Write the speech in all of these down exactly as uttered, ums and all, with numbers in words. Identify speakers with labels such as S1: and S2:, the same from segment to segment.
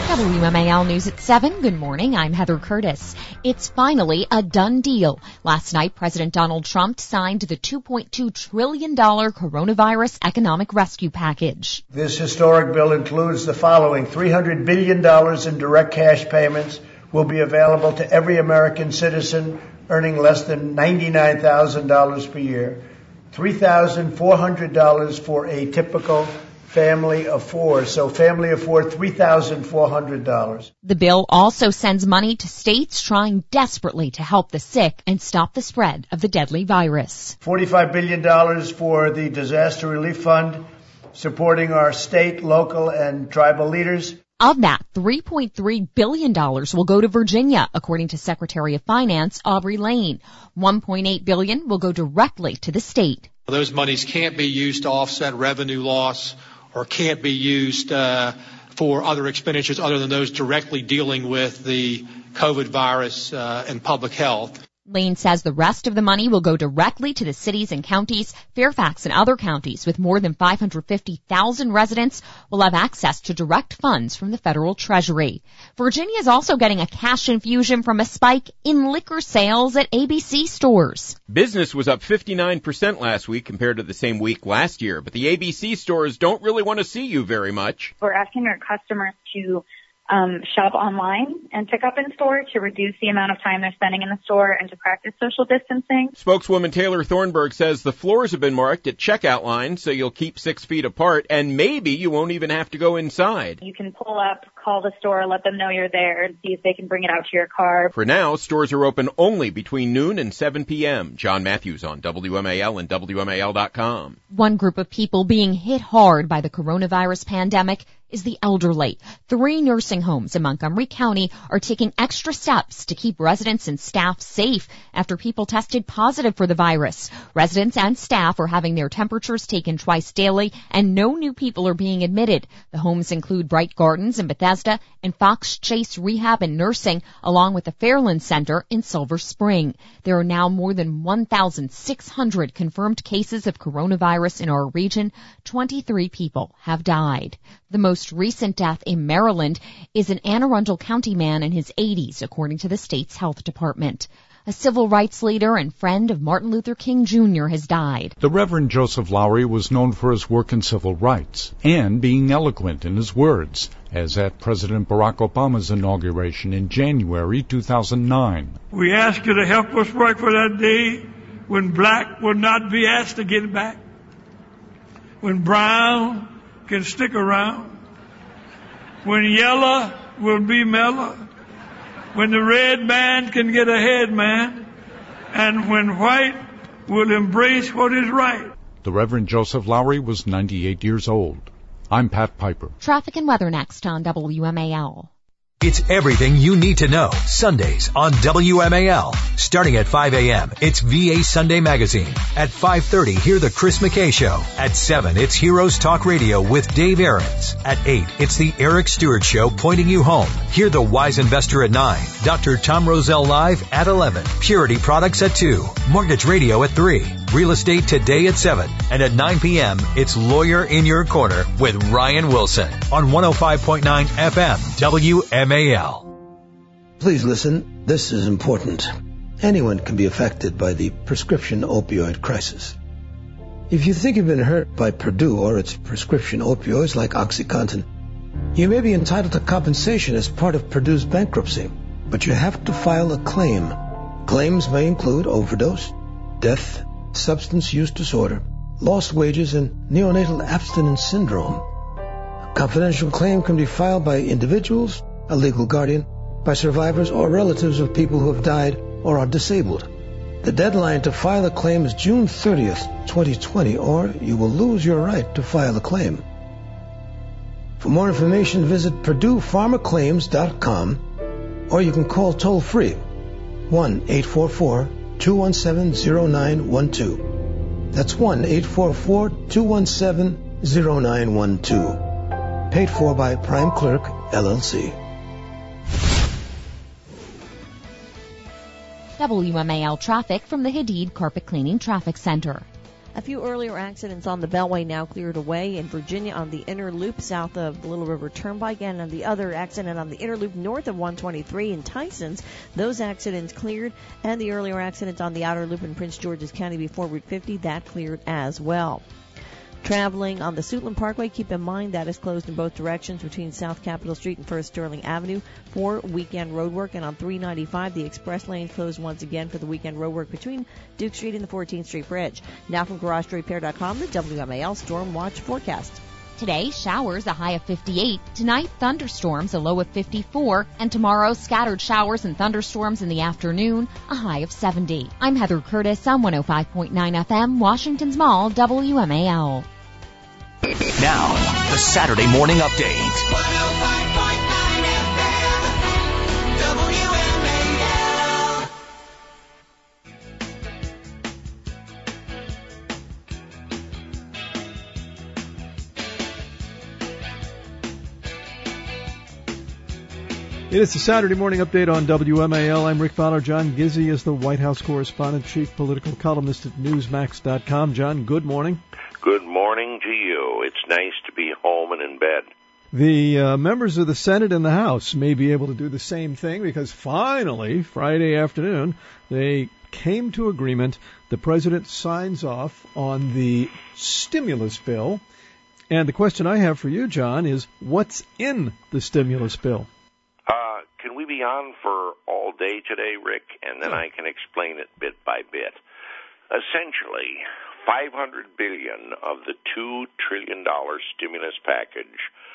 S1: W M A L News at seven. Good morning. I'm Heather Curtis. It's finally a done deal. Last night, President Donald Trump signed the two point two trillion dollars coronavirus economic rescue package.
S2: This historic bill includes the following. three hundred billion dollars in direct cash payments will be available to every American citizen earning less than ninety-nine thousand dollars per year. three thousand four hundred dollars for a typical family of four. So family of four, three thousand four hundred dollars.
S1: The bill also sends money to states trying desperately to help the sick and stop the spread of the deadly virus.
S2: forty-five billion dollars for the Disaster Relief Fund, supporting our state, local, and tribal leaders.
S1: Of that, three point three billion dollars will go to Virginia, according to Secretary of Finance Aubrey Lane. one point eight billion dollars will go directly to the state.
S3: Those monies can't be used to offset revenue loss or can't be used uh, for other expenditures other than those directly dealing with the COVID virus uh, and public health.
S1: Lane says the rest of the money will go directly to the cities and counties. Fairfax and other counties with more than five hundred fifty thousand residents will have access to direct funds from the federal treasury. Virginia is also getting a cash infusion from a spike in liquor sales at A B C stores.
S4: Business was up fifty-nine percent last week compared to the same week last year, but the A B C stores don't really want to see you very much.
S5: We're asking our customers to Um, shop online and pick up in store to reduce the amount of time they're spending in the store and to practice social distancing.
S4: Spokeswoman Taylor Thornburg says the floors have been marked at checkout lines so you'll keep six feet apart and maybe you won't even have to go inside.
S5: You can pull up, call the store, let them know you're there and see if they can bring it out to your car.
S4: For now, stores are open only between noon and seven p.m. John Matthews on W M A L and W M A L dot com.
S1: One group of people being hit hard by the coronavirus pandemic is the elderly. Three nursing homes in Montgomery County are taking extra steps to keep residents and staff safe after people tested positive for the virus. Residents and staff are having their temperatures taken twice daily, and no new people are being admitted. The homes include Bright Gardens in Bethesda and Fox Chase Rehab and Nursing, along with the Fairland Center in Silver Spring. There are now more than one thousand six hundred confirmed cases of coronavirus in our region. twenty-three people have died. The most recent death in Maryland is an Anne Arundel County man in his eighties, according to the state's health department. A civil rights leader and friend of Martin Luther King Junior has died.
S6: The Reverend Joseph Lowry was known for his work in civil rights and being eloquent in his words, as at President Barack Obama's inauguration in January two thousand nine.
S7: We ask you to help us work for that day when black will not be asked to get back, when brown can stick around, when yellow will be mellow, when the red man can get ahead, man, and when white will embrace what is right.
S6: The Reverend Joseph Lowry was ninety-eight years old. I'm Pat Piper.
S1: Traffic and weather next on W M A L.
S8: It's everything you need to know. Sundays on W M A L. Starting at five a.m., it's V A Sunday Magazine. At five thirty, hear the Chris McKay Show. At seven, it's Heroes Talk Radio with Dave Ahrens. At eight, it's the Eric Stewart Show pointing you home. Hear the Wise Investor at nine. Doctor Tom Roselle Live at eleven. Purity Products at two. Mortgage Radio at three. Real Estate Today at seven. And at nine p.m., it's Lawyer in Your Corner with Ryan Wilson on one oh five point nine F M W M A L.
S9: Please listen. This is important. Anyone can be affected by the prescription opioid crisis. If you think you've been hurt by Purdue or its prescription opioids like OxyContin, you may be entitled to compensation as part of Purdue's bankruptcy, but you have to file a claim. Claims may include overdose, death, substance use disorder, lost wages, and neonatal abstinence syndrome. A confidential claim can be filed by individuals, a legal guardian, by survivors or relatives of people who have died or are disabled. The deadline to file a claim is June thirtieth, twenty twenty, or you will lose your right to file a claim. For more information, visit Purdue Pharma Claims dot com, or you can call toll-free one eight four four, two one seven, zero nine one two. That's one eight four four, two one seven, zero nine one two. Paid for by Prime Clerk, L L C.
S1: W M A L traffic from the Hadid Carpet Cleaning Traffic Center.
S10: A few earlier accidents on the Beltway now cleared away. In Virginia on the inner loop south of the Little River Turnpike, and on the other accident on the inner loop north of one twenty-three in Tysons. Those accidents cleared, and the earlier accident on the outer loop in Prince George's County before Route fifty, that cleared as well. Traveling on the Suitland Parkway, keep in mind that is closed in both directions between South Capitol Street and First Sterling Avenue for weekend road work. And on three ninety-five, the express lane closed once again for the weekend road work between Duke Street and the fourteenth Street Bridge. Now from Garage to Repair dot com, the W M A L Storm Watch forecast.
S1: Today, showers, a high of fifty-eight. Tonight, thunderstorms, a low of fifty-four. And tomorrow, scattered showers and thunderstorms in the afternoon, a high of seventy. I'm Heather Curtis on one oh five point nine F M, Washington's Mall, W M A L.
S8: Now, the Saturday Morning Update.
S11: one oh five point nine F M, W M A L.
S12: It is the Saturday Morning Update on W M A L. I'm Rick Fowler. John Gizzi is the White House correspondent, chief political columnist at Newsmax dot com. John, good morning.
S13: Good morning to you. It's nice to be home and in bed.
S12: The uh, members of the Senate and the House may be able to do the same thing because finally, Friday afternoon, they came to agreement. The president signs off on the stimulus bill. And the question I have for you, John, is what's in the stimulus bill?
S13: Uh, can we be on for all day today, Rick? And then I can explain it bit by bit. Essentially, five hundred billion dollars of the two trillion dollars stimulus package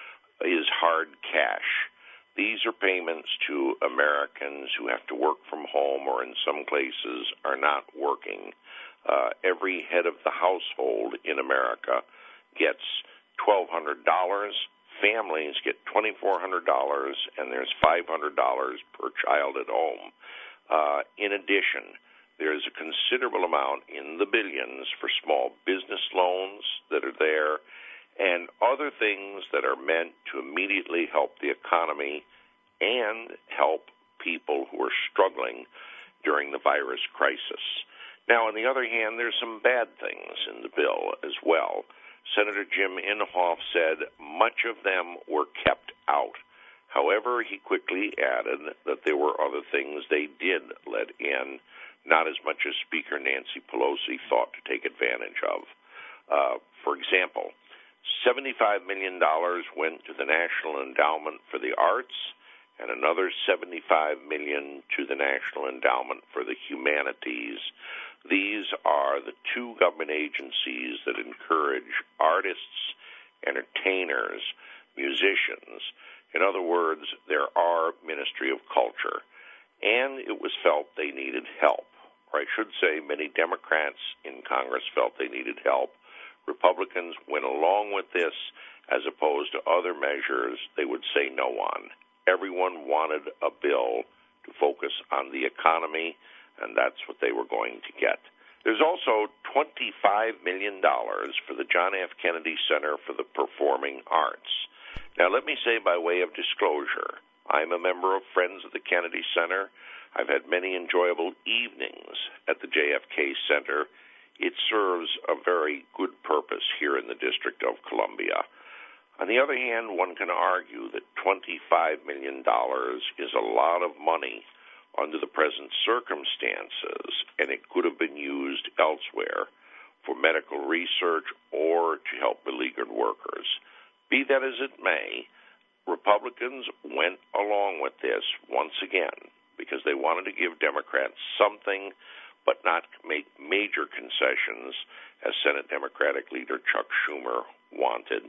S13: is hard cash. These are payments to Americans who have to work from home or in some places are not working. Uh, every head of the household in America gets twelve hundred dollars. Families get twenty-four hundred dollars, and there's five hundred dollars per child at home. Uh, in addition, there's a considerable amount in the billions for small business loans that are there and other things that are meant to immediately help the economy and help people who are struggling during the virus crisis. Now, on the other hand, there's some bad things in the bill as well. Senator Jim Inhofe said much of them were kept out. However, he quickly added that there were other things they did let in, not as much as Speaker Nancy Pelosi thought to take advantage of. Uh, for example, seventy-five million dollars went to the National Endowment for the Arts and another seventy-five million dollars to the National Endowment for the Humanities. These are the two government agencies that encourage artists, entertainers, musicians. In other words, there are Ministry of Culture. And it was felt they needed help. Or I should say many Democrats in Congress felt they needed help. Republicans went along with this as opposed to other measures they would say no on. Everyone wanted a bill to focus on the economy, and that's what they were going to get. There's also twenty-five million dollars for the John F. Kennedy Center for the Performing Arts. Now, let me say by way of disclosure, I'm a member of Friends of the Kennedy Center. I've had many enjoyable evenings at the J F K Center. It serves a very good purpose here in the District of Columbia. On the other hand, one can argue that twenty-five million dollars is a lot of money under the present circumstances, and it could have been used elsewhere for medical research or to help beleaguered workers. Be that as it may, Republicans went along with this once again because they wanted to give Democrats something but not make major concessions, as Senate Democratic leader Chuck Schumer wanted.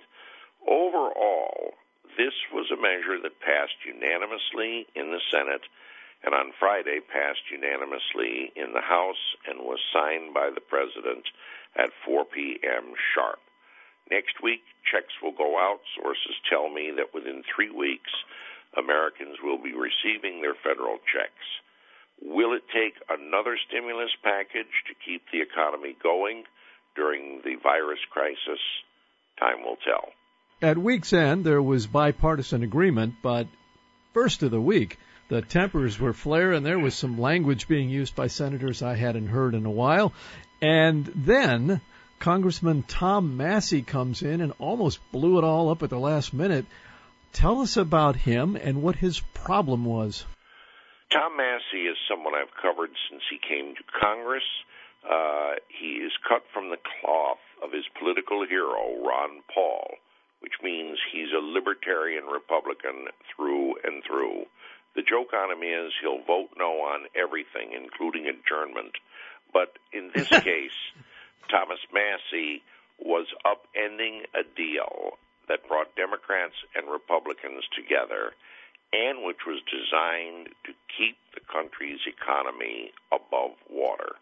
S13: Overall, this was a measure that passed unanimously in the Senate and on Friday passed unanimously in the House and was signed by the President at four p.m. sharp. Next week, checks will go out. Sources tell me that within three weeks, Americans will be receiving their federal checks. Will it take another stimulus package to keep the economy going during the virus crisis? Time will tell.
S12: At week's end, there was bipartisan agreement, but first of the week, the tempers were flaring. There was some language being used by senators I hadn't heard in a while. And then Congressman Tom Massey comes in and almost blew it all up at the last minute. Tell us about him and what his problem was.
S13: Tom Massey is someone I've covered since he came to Congress. Uh, he is cut from the cloth of his political hero, Ron Paul, which means he's a libertarian Republican through and through. The joke on him is he'll vote no on everything, including adjournment. But in this case, Thomas Massey was upending a deal that brought Democrats and Republicans together and which was designed to keep the country's economy above water.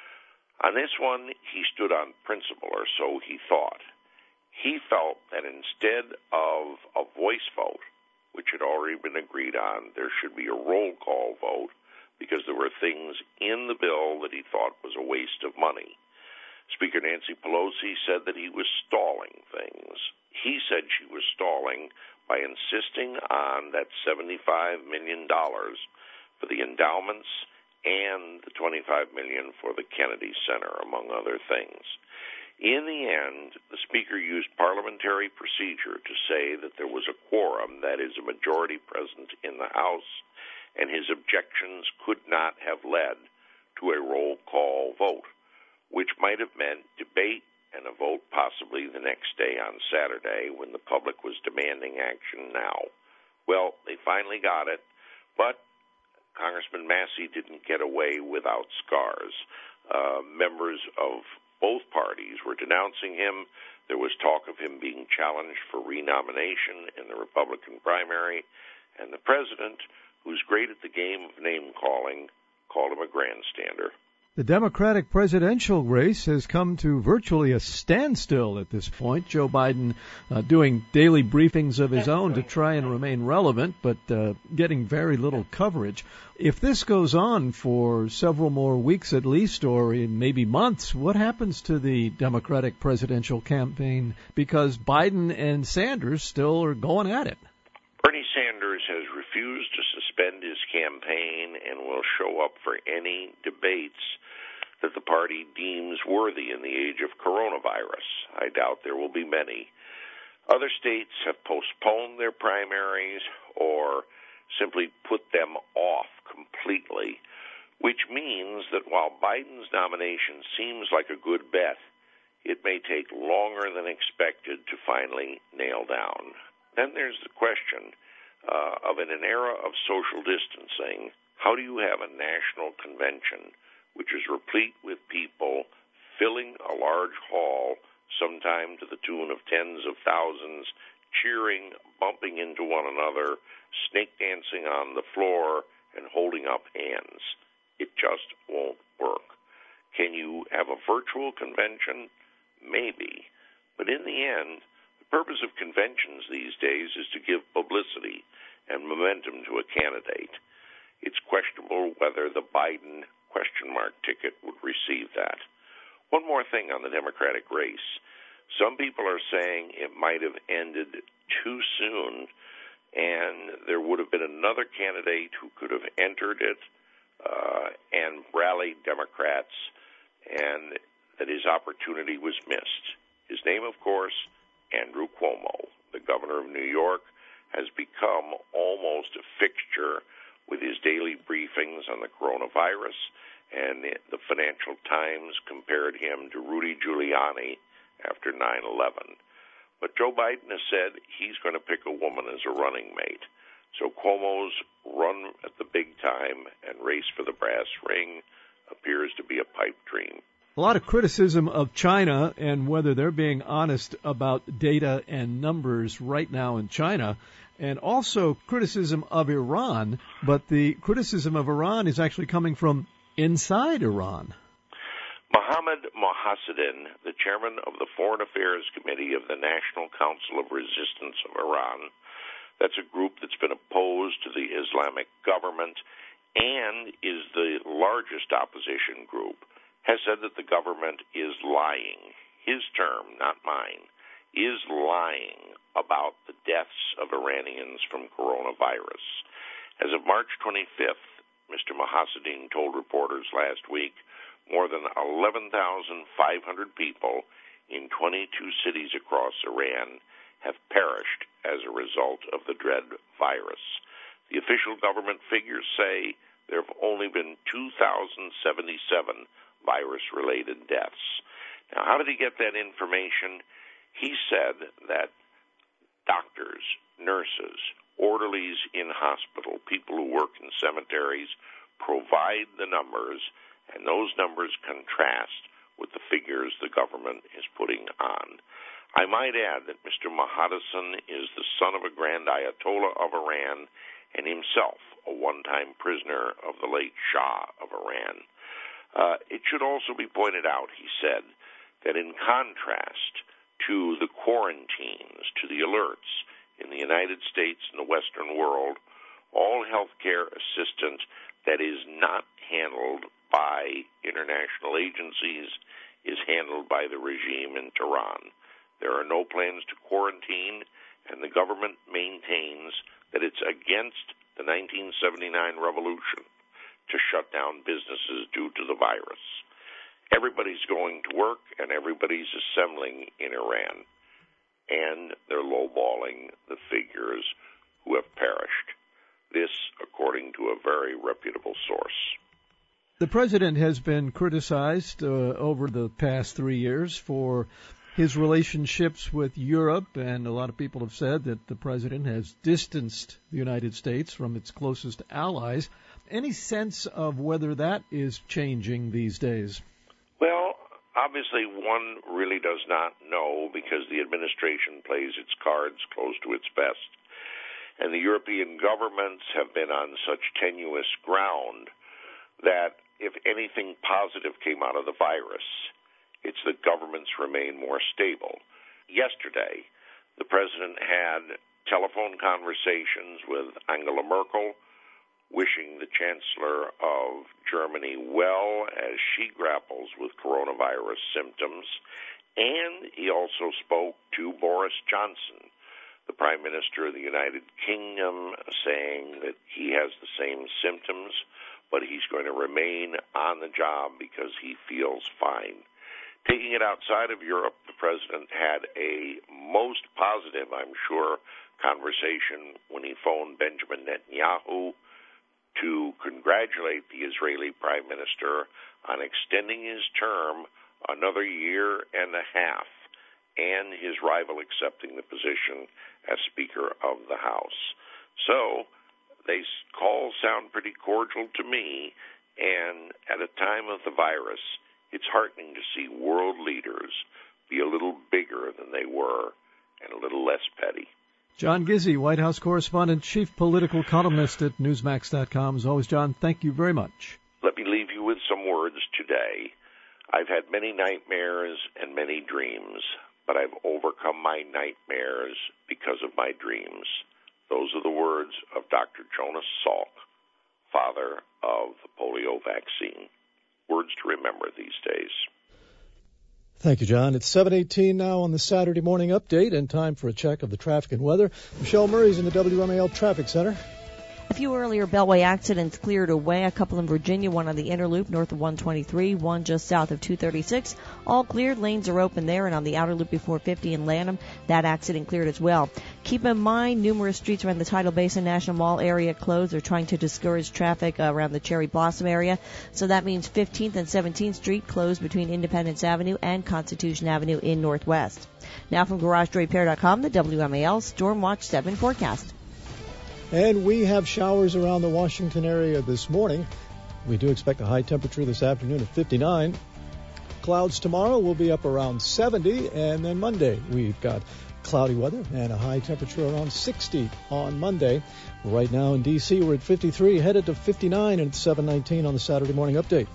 S13: On this one, he stood on principle, or so he thought. He felt that instead of a voice vote, which had already been agreed on, there should be a roll call vote because there were things in the bill that he thought was a waste of money. Speaker Nancy Pelosi said that he was stalling things. He said she was stalling by insisting on that seventy-five million dollars for the endowments and the twenty-five million dollars for the Kennedy Center, among other things. In the end, the Speaker used parliamentary procedure to say that there was a quorum, that is, a majority present in the House, and his objections could not have led to a roll call vote, which might have meant debate and a vote possibly the next day on Saturday when the public was demanding action now. Well, they finally got it, but Congressman Massey didn't get away without scars. Uh, members of both parties were denouncing him. There was talk of him being challenged for renomination in the Republican primary, and the president, who's great at the game of name-calling, called him a grandstander.
S12: The Democratic presidential race has come to virtually a standstill at this point. Joe Biden uh, doing daily briefings of his own to try and remain relevant, but uh, getting very little coverage. If this goes on for several more weeks at least, or in maybe months, what happens to the Democratic presidential campaign? Because Biden and Sanders still are going at it.
S13: Bernie Sanders has refused to suspend his campaign and will show up for any debates that the party deems worthy in the age of coronavirus. I doubt there will be many. Other states have postponed their primaries or simply put them off completely, which means that while Biden's nomination seems like a good bet, it may take longer than expected to finally nail down. Then there's the question uh, of, in an era of social distancing, how do you have a national convention which is replete with people filling a large hall, sometime to the tune of tens of thousands, cheering, bumping into one another, snake dancing on the floor, and holding up hands? It just won't work. Can you have a virtual convention? Maybe. But in the end, the purpose of conventions these days is to give publicity and momentum to a candidate. It's questionable whether the Biden question mark ticket would receive that. One more thing on the Democratic race. Some people are saying it might have ended too soon, and there would have been another candidate who could have entered it uh, and rallied Democrats, and that his opportunity was missed. His name, of course, Andrew Cuomo, the governor of New York, has become almost a fixture with his daily briefings on the coronavirus, and the Financial Times compared him to Rudy Giuliani after nine eleven. But Joe Biden has said he's going to pick a woman as a running mate. So Cuomo's run at the big time and race for the brass ring appears to be a pipe dream.
S12: A lot of criticism of China and whether they're being honest about data and numbers right now in China, and also criticism of Iran, but the criticism of Iran is actually coming from inside Iran.
S13: Mohammad Mohassedin, the chairman of the Foreign Affairs Committee of the National Council of Resistance of Iran, that's a group that's been opposed to the Islamic government and is the largest opposition group, has said that the government is lying. His term, not mine, is lying about the deaths of Iranians from coronavirus. As of March twenty-fifth, Mister Mohassedin told reporters last week more than eleven thousand five hundred people, in twenty-two cities across Iran have perished as a result of the dread virus. The official government figures say there have only been two thousand seventy-seven virus-related deaths. Now, how did he get that information? He said that doctors, nurses, orderlies in hospital, people who work in cemeteries, provide the numbers, and those numbers contrast with the figures the government is putting on. I might add that Mister Mohaddassan is the son of a grand Ayatollah of Iran and himself a one-time prisoner of the late Shah of Iran. Uh, it should also be pointed out, he said, that in contrast to the quarantines, to the alerts in the United States and the Western world, all healthcare assistance that is not handled by international agencies is handled by the regime in Tehran. There are no plans to quarantine, and the government maintains that it's against the nineteen seventy-nine revolution to shut down businesses due to the virus. Everybody's going to work, and everybody's assembling in Iran, and they're lowballing the figures who have perished. This, according to a very reputable source.
S12: The president has been criticized uh, over the past three years for his relationships with Europe, and a lot of people have said that the president has distanced the United States from its closest allies. Any sense of whether that is changing these days?
S13: Well, obviously one really does not know because the administration plays its cards close to its vest. And the European governments have been on such tenuous ground that if anything positive came out of the virus, it's that governments remain more stable. Yesterday, the president had telephone conversations with Angela Merkel, wishing the Chancellor of Germany well as she grapples with coronavirus symptoms, and he also spoke to Boris Johnson, the Prime Minister of the United Kingdom, saying that he has the same symptoms, but he's going to remain on the job because he feels fine. Taking it outside of Europe, the president had a most positive, I'm sure, conversation when he phoned Benjamin Netanyahu to congratulate the Israeli Prime Minister on extending his term another year and a half, and his rival accepting the position as Speaker of the House. So, they calls sound pretty cordial to me, and at a time of the virus, it's heartening to see world leaders be a little bigger than they were and a little less petty.
S12: John Gizzi, White House correspondent, chief political columnist at Newsmax dot com. As always, John, thank you very much.
S13: Let me leave you with some words today. I've had many nightmares and many dreams, but I've overcome my nightmares because of my dreams. Those are the words of Doctor Jonas Salk, father of the polio vaccine. Words to remember these days.
S12: Thank you, John. It's seven eighteen now on the Saturday morning update, and time for a check of the traffic and weather. Michelle Murray's in the W M A L Traffic Center.
S10: A few earlier Beltway accidents cleared away, a couple in Virginia, one on the inner loop north of one twenty-three, one just south of two thirty-six. All cleared, lanes are open there, and on the outer loop before fifty in Lanham, that accident cleared as well. Keep in mind, numerous streets around the Tidal Basin National Mall area closed. They're trying to discourage traffic uh, around the Cherry Blossom area. So that means fifteenth and seventeenth Street closed between Independence Avenue and Constitution Avenue in Northwest. Now from Garage Door Repair dot com, the W M A L Storm Watch seven forecast.
S12: And we have showers around the Washington area this morning. We do expect a high temperature this afternoon of fifty-nine. Clouds tomorrow will be up around seventy, and then Monday we've got cloudy weather and a high temperature around sixty on Monday. Right now in D C we're at fifty-three, headed to fifty-nine, and it's seven nineteen on the Saturday morning update.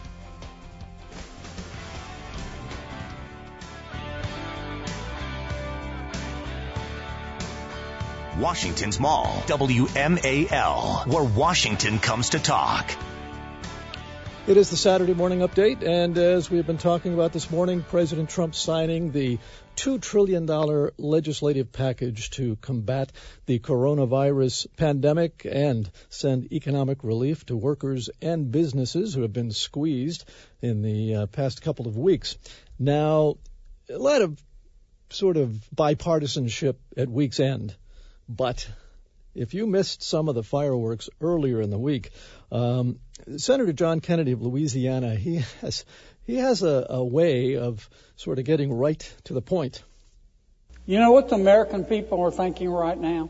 S14: Washington's Mall, W M A L, where Washington comes to talk.
S12: It is the Saturday morning update, and as we have been talking about this morning, President Trump signing the two trillion dollars legislative package to combat the coronavirus pandemic and send economic relief to workers and businesses who have been squeezed in the uh, past couple of weeks. Now, a lot of sort of bipartisanship at week's end. But if you missed some of the fireworks earlier in the week, um, Senator John Kennedy of Louisiana, he has he has a, a way of sort of getting right to the point.
S15: You know what the American people are thinking right now?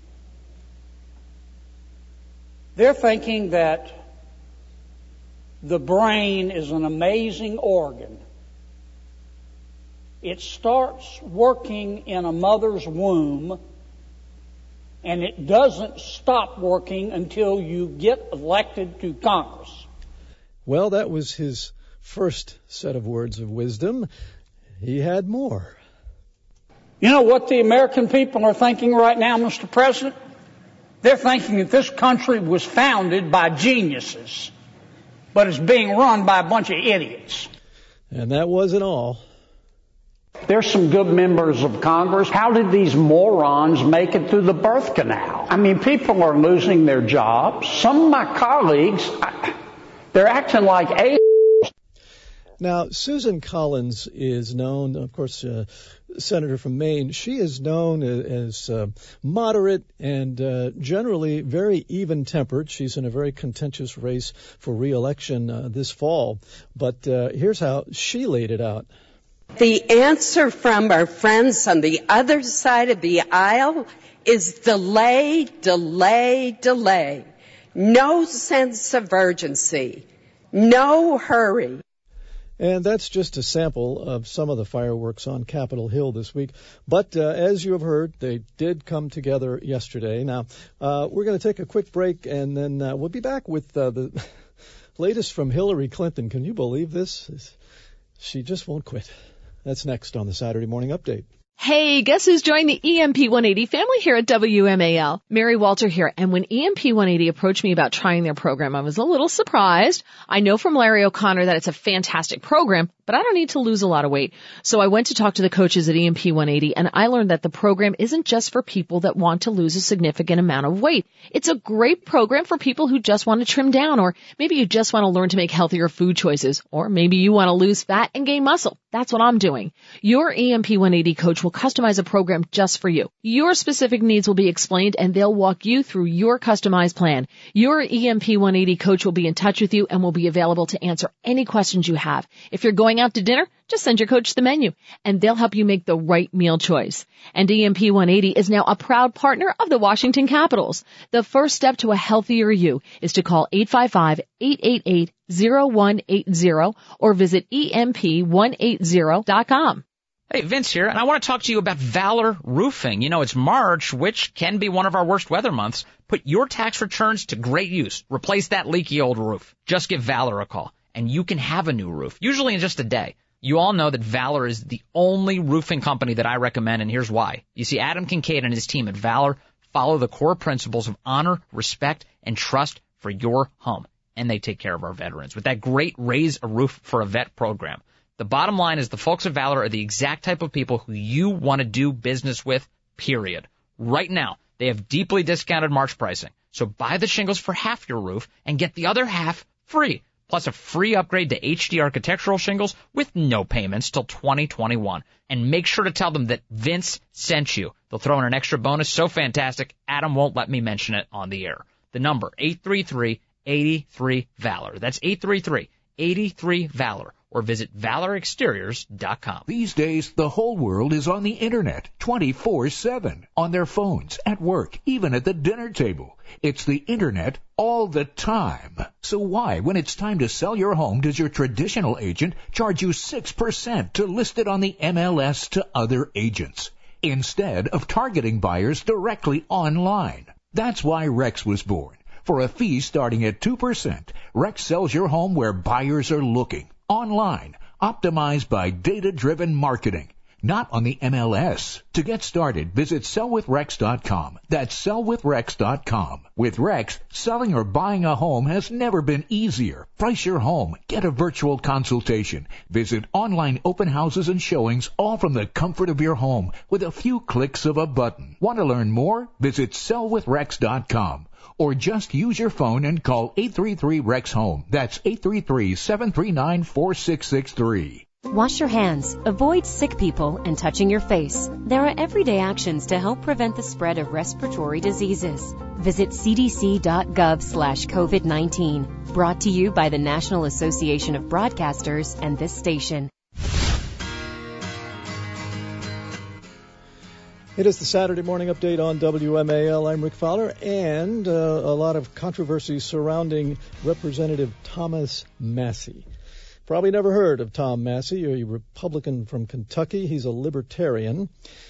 S15: They're thinking that the brain is an amazing organ. It starts working in a mother's womb, and it doesn't stop working until you get elected to Congress.
S12: Well, that was his first set of words of wisdom. He had more.
S15: You know what the American people are thinking right now, Mister President? They're thinking that this country was founded by geniuses, but is being run by a bunch of idiots.
S12: And that wasn't all.
S15: There's some good members of Congress. How did these morons make it through the birth canal? I mean, people are losing their jobs. Some of my colleagues, they're acting like a.
S12: Now, Susan Collins is known, of course, uh, senator from Maine. She is known as uh, moderate and uh, generally very even-tempered. She's in a very contentious race for re-election uh, this fall. But uh, here's how she laid it out.
S16: The answer from our friends on the other side of the aisle is delay, delay, delay. No sense of urgency. No hurry.
S12: And that's just a sample of some of the fireworks on Capitol Hill this week. But uh, as you have heard, they did come together yesterday. Now, uh, we're going to take a quick break, and then uh, we'll be back with uh, the latest from Hillary Clinton. Can you believe this? She just won't quit. That's next on the Saturday Morning Update.
S17: Hey, guess who's joined the E M P one eighty family here at W M A L? Mary Walter here. And when E M P one eighty approached me about trying their program, I was a little surprised. I know from Larry O'Connor that it's a fantastic program, but I don't need to lose a lot of weight. So I went to talk to the coaches at E M P one eighty, and I learned that the program isn't just for people that want to lose a significant amount of weight. It's a great program for people who just want to trim down, or maybe you just want to learn to make healthier food choices, or maybe you want to lose fat and gain muscle. That's what I'm doing. Your E M P one eighty coach will customize a program just for you. Your specific needs will be explained, and they'll walk you through your customized plan. Your E M P one eighty coach will be in touch with you and will be available to answer any questions you have. If you're going out to dinner, just send your coach the menu, and they'll help you make the right meal choice. And E M P one eighty is now a proud partner of the Washington Capitals. The first step to a healthier you is to call eight five five, eight eight eight, zero one eight zero or visit E M P one eighty dot com.
S18: Hey, Vince here, and I want to talk to you about Valor Roofing. You know, it's March, which can be one of our worst weather months. Put your tax returns to great use. Replace that leaky old roof. Just give Valor a call, and you can have a new roof, usually in just a day. You all know that Valor is the only roofing company that I recommend, and here's why. You see, Adam Kincaid and his team at Valor follow the core principles of honor, respect, and trust for your home, and they take care of our veterans with that great Raise a Roof for a Vet program. The bottom line is the folks at Valor are the exact type of people who you want to do business with, period. Right now, they have deeply discounted March pricing. So buy the shingles for half your roof and get the other half free, plus a free upgrade to H D architectural shingles with no payments till twenty twenty-one. And make sure to tell them that Vince sent you. They'll throw in an extra bonus so fantastic, Adam won't let me mention it on the air. The number, eight three three, eight three, VALOR. That's eight three three, eight three, VALOR. Or visit valor exteriors dot com.
S19: These days, the whole world is on the Internet twenty-four seven. On their phones, at work, even at the dinner table. It's the Internet all the time. So why, when it's time to sell your home, does your traditional agent charge you six percent to list it on the M L S to other agents, instead of targeting buyers directly online? That's why Rex was born. For a fee starting at two percent, Rex sells your home where buyers are looking. Online, optimized by data-driven marketing, not on the M L S. To get started, visit sell with rex dot com. That's sell with rex dot com. With Rex, selling or buying a home has never been easier. Price your home. Get a virtual consultation. Visit online open houses and showings, all from the comfort of your home with a few clicks of a button. Want to learn more? Visit sell with rex dot com. Or just use your phone and call eight three three, REX HOME. That's eight three three, seven three nine, four six six three.
S20: Wash your hands, avoid sick people, and touching your face. There are everyday actions to help prevent the spread of respiratory diseases. Visit c d c dot gov slash covid nineteen. Brought to you by the National Association of Broadcasters and this station.
S12: It is the Saturday morning update on W M A L. I'm Rick Fowler, and uh, a lot of controversy surrounding Representative Thomas Massie. Probably never heard of Tom Massie, a Republican from Kentucky. He's a libertarian.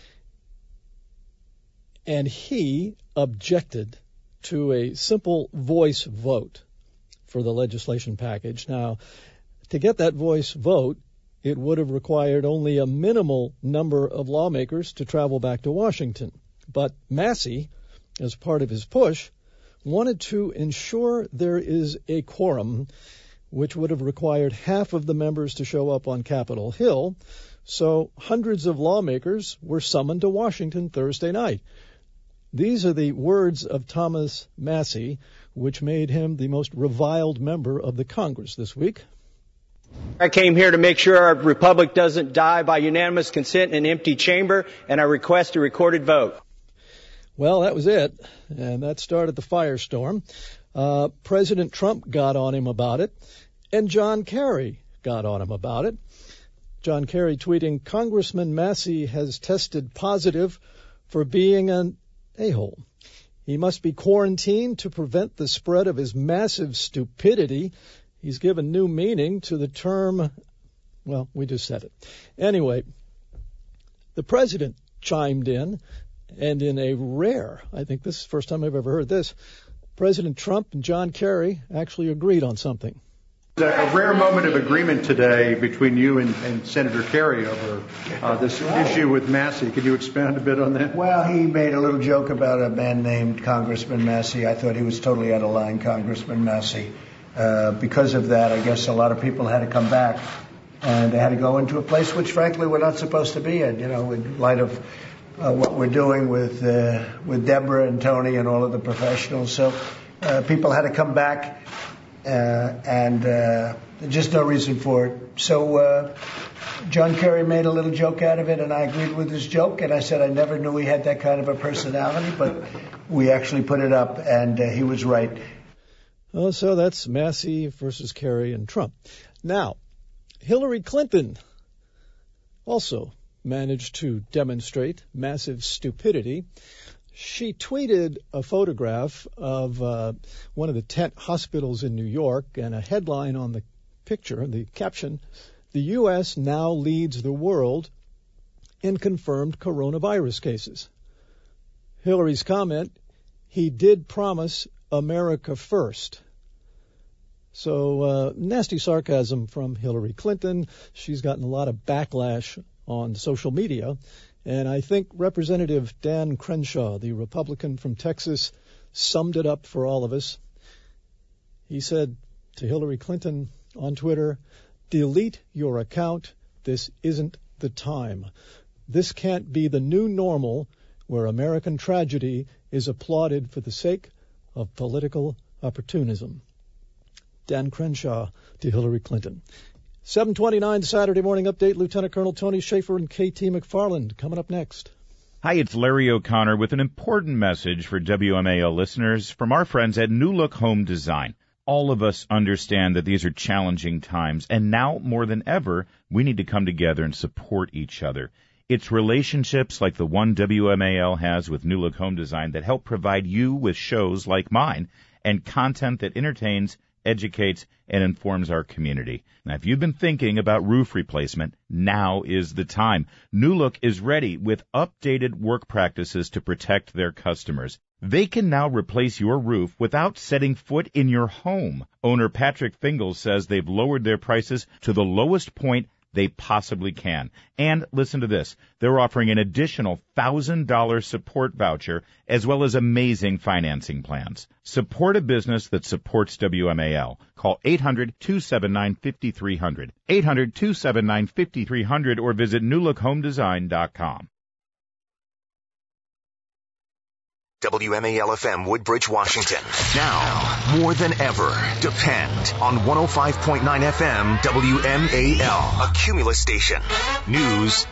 S12: And he objected to a simple voice vote for the legislation package. Now, to get that voice vote, it would have required only a minimal number of lawmakers to travel back to Washington. But Massie, as part of his push, wanted to ensure there is a quorum, which would have required half of the members to show up on Capitol Hill. So hundreds of lawmakers were summoned to Washington Thursday night. These are the words of Thomas Massie, which made him the most reviled member of the Congress this week.
S21: I came here to make sure our republic doesn't die by unanimous consent in an empty chamber, and I request a recorded vote.
S12: Well, that was it, and that started the firestorm. Uh, President Trump got on him about it, and John Kerry got on him about it. John Kerry tweeting, Congressman Massie has tested positive for being an a-hole. He must be quarantined to prevent the spread of his massive stupidity. He's given new meaning to the term, well, we just said it. Anyway, the president chimed in, and in a rare, I think this is the first time I've ever heard this, President Trump and John Kerry actually agreed on something.
S22: A rare moment of agreement today between you and, and Senator Kerry over uh, this issue with Massie. Could you expand a bit on that?
S2: Well, he made a little joke about a man named Congressman Massie. I thought he was totally out of line, Congressman Massie. Uh, because of that, I guess a lot of people had to come back, and they had to go into a place which, frankly, we're not supposed to be in, you know, in light of Uh, what we're doing with uh, with Deborah and Tony and all of the professionals. So uh, people had to come back, uh, and uh, just no reason for it. So uh, John Kerry made a little joke out of it, and I agreed with his joke. And I said I never knew he had that kind of a personality, but we actually put it up, and uh, he was right.
S12: Oh, so that's Massie versus Kerry and Trump. Now, Hillary Clinton also managed to demonstrate massive stupidity. She tweeted a photograph of uh, one of the tent hospitals in New York and a headline on the picture, the caption, "The U S now leads the world in confirmed coronavirus cases." Hillary's comment, "He did promise America first." So uh, nasty sarcasm from Hillary Clinton. She's gotten a lot of backlash on social media, and I think Representative Dan Crenshaw, the Republican from Texas, summed it up for all of us. He said to Hillary Clinton on Twitter, "Delete your account. This isn't the time. This can't be the new normal where American tragedy is applauded for the sake of political opportunism." Dan Crenshaw to Hillary Clinton. seven twenty-nine Saturday Morning Update. Lieutenant Colonel Tony Shaffer and K T McFarland coming up next.
S23: Hi, it's Larry O'Connor with an important message for W M A L listeners from our friends at New Look Home Design. All of us understand that these are challenging times, and now more than ever, we need to come together and support each other. It's relationships like the one W M A L has with New Look Home Design that help provide you with shows like mine and content that entertains, educates, and informs our community. Now, if you've been thinking about roof replacement, now is the time. New Look is ready with updated work practices to protect their customers. They can now replace your roof without setting foot in your home. Owner Patrick Fingal says they've lowered their prices to the lowest point they possibly can. And listen to this. They're offering an additional one thousand dollars support voucher as well as amazing financing plans. Support a business that supports W M A L. Call eight hundred, two seven nine, five three zero zero, eight hundred, two seven nine, five three zero zero, or visit new look home design dot com.
S14: W M A L F M Woodbridge, Washington. Now, more than ever, depend on one oh five point nine F M W M A L, a Cumulus station. News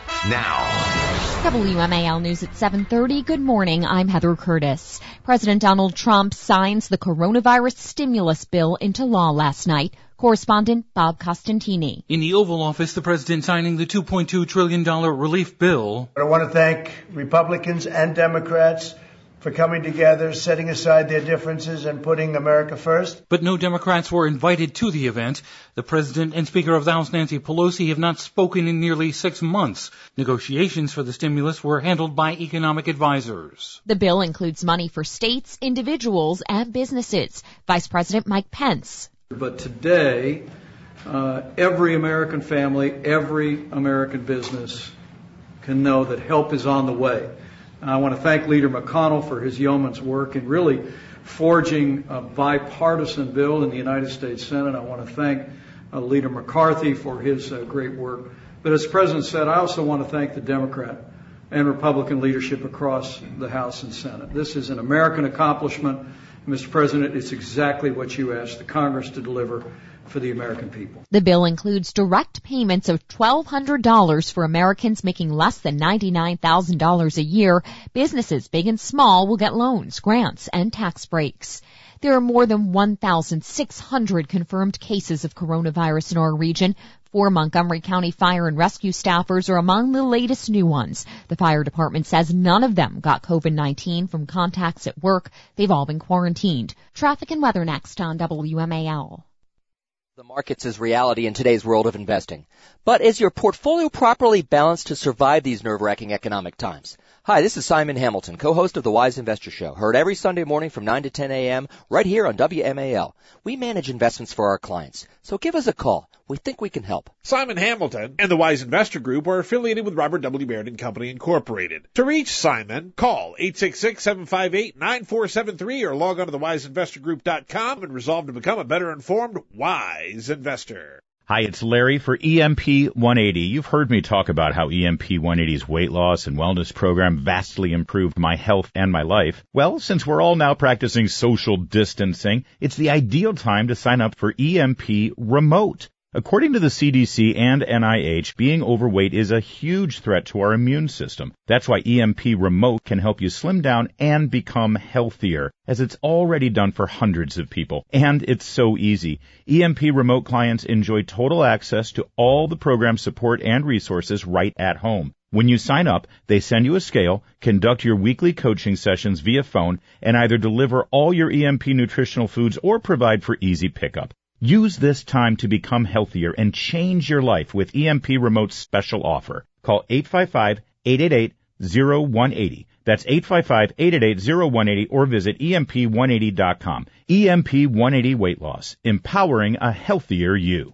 S14: now.
S1: W M A L News at seven thirty. Good morning. I'm Heather Curtis. President Donald Trump signs the coronavirus stimulus bill into law last night. Correspondent Bob Costantini.
S3: In the Oval Office, the president signing the two point two trillion dollars relief bill.
S2: I want to thank Republicans and Democrats for coming together, setting aside their differences, and putting America first.
S3: But no Democrats were invited to the event. The President and Speaker of the House, Nancy Pelosi, have not spoken in nearly six months. Negotiations for the stimulus were handled by economic advisors.
S1: The bill includes money for states, individuals, and businesses. Vice President Mike Pence.
S4: But today, uh, every American family, every American business can know that help is on the way. I want to thank Leader McConnell for his yeoman's work in really forging a bipartisan bill in the United States Senate. I want to thank uh, Leader McCarthy for his uh, great work. But as the President said, I also want to thank the Democrat and Republican leadership across the House and Senate. This is an American accomplishment. Mister President, it's exactly what you asked the Congress to deliver for the American people.
S1: The bill includes direct payments of twelve hundred dollars for Americans making less than ninety-nine thousand dollars a year. Businesses big and small will get loans, grants, and tax breaks. There are more than one thousand six hundred confirmed cases of coronavirus in our region. Four Montgomery County fire and rescue staffers are among the latest new ones. The fire department says none of them got COVID nineteen from contacts at work. They've all been quarantined. Traffic and weather next on W M A L.
S5: The markets is reality in today's world of investing. But is your portfolio properly balanced to survive these nerve-wracking economic times? Hi, this is Simon Hamilton, co-host of the Wise Investor Show, heard every Sunday morning from nine to ten a.m. right here on W M A L. We manage investments for our clients, so give us a call. We think we can help.
S24: Simon Hamilton and the Wise Investor Group are affiliated with Robert W. Baird and Company, Incorporated. To reach Simon, call eight six six, seven five eight, nine four seven three or log on to the wise investor group dot com and resolve to become a better informed, wise investor.
S23: Hi, it's Larry for E M P one eighty. You've heard me talk about how E M P one eighty's weight loss and wellness program vastly improved my health and my life. Well, since we're all now practicing social distancing, it's the ideal time to sign up for E M P Remote. According to the C D C and N I H, being overweight is a huge threat to our immune system. That's why E M P Remote can help you slim down and become healthier, as it's already done for hundreds of people. And it's so easy. E M P Remote clients enjoy total access to all the program support and resources right at home. When you sign up, they send you a scale, conduct your weekly coaching sessions via phone, and either deliver all your E M P nutritional foods or provide for easy pickup. Use this time to become healthier and change your life with E M P Remote's special offer. Call eight five five, eight eight eight, zero one eight zero. That's eight five five, eight eight eight, zero one eight zero or visit E M P one eighty dot com. E M P one eighty Weight Loss, empowering a healthier you.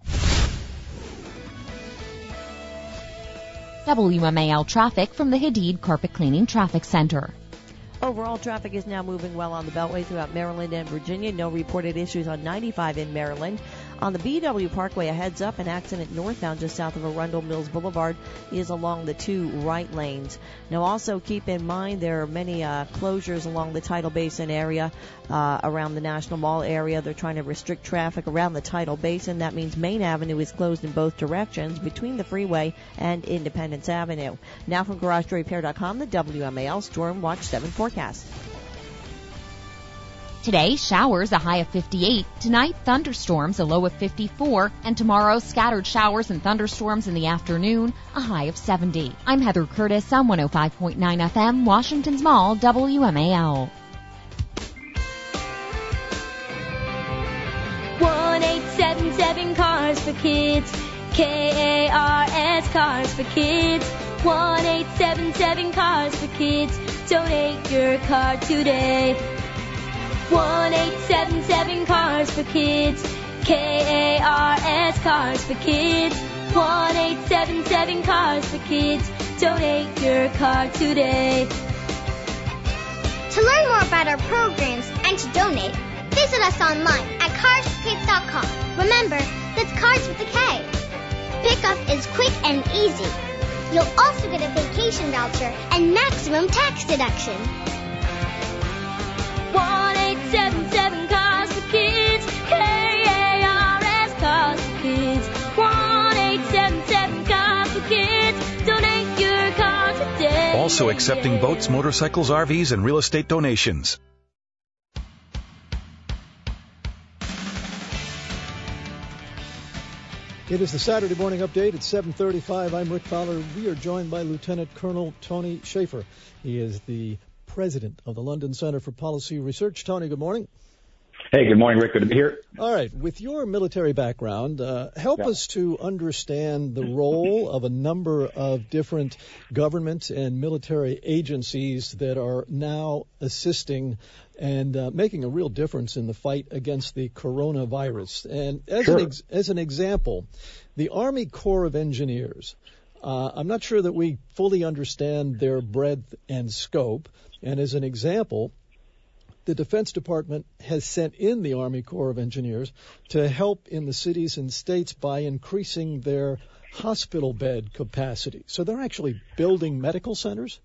S1: W M A L traffic from the Hadid Carpet Cleaning Traffic Center.
S10: Overall, traffic is now moving well on the Beltway throughout Maryland and Virginia. No reported issues on ninety-five in Maryland. On the B W Parkway, a heads up, an accident northbound just south of Arundel Mills Boulevard is along the two right lanes. Now, also keep in mind there are many uh, closures along the Tidal Basin area, uh, around the National Mall area. They're trying to restrict traffic around the Tidal Basin. That means Main Avenue is closed in both directions between the freeway and Independence Avenue. Now from Garage Door Repair dot com, the W M A L Storm Watch seven forecast.
S1: Today, showers, a high of fifty-eight. Tonight, thunderstorms, a low of fifty-four. And tomorrow, scattered showers and thunderstorms in the afternoon, a high of seventy. I'm Heather Curtis on one oh five point nine F M, Washington's Mall, W M A L.
S25: one eight seven seven Cars for Kids. K A R S Cars for Kids. one eight seven seven Cars for Kids. Donate your car today. one eight seven seven Cars for Kids. K A R S Cars for Kids. one eight seven seven Cars for Kids. Donate your car today.
S26: To learn more about our programs and to donate, visit us online at cars for kids dot com. Remember, that's Cars with a K. Pickup is quick and easy. You'll also get a vacation voucher and maximum tax deduction.
S25: one eight seven seven cars for kids. K A R S, Cars for Kids. one eight seven seven cars for kids. Donate your car today.
S6: Also accepting boats, motorcycles, R Vs, and real estate donations.
S12: It is the Saturday Morning Update at seven thirty-five. I'm Rick Fowler. We are joined by Lieutenant Colonel Tony Shaffer. He is the president of the London Center for Policy Research. Tony, good morning.
S7: Hey, good morning, Rick. Good to be here.
S12: All right. With your military background, uh, help yeah. us to understand the role of a number of different government and military agencies that are now assisting and uh, making a real difference in the fight against the coronavirus. And as,
S7: sure.
S12: an, ex- as an example, the Army Corps of Engineers, uh, I'm not sure that we fully understand their breadth and scope. And as an example, the Defense Department has sent in the Army Corps of Engineers to help in the cities and states by increasing their hospital bed capacity. So they're actually building medical centers?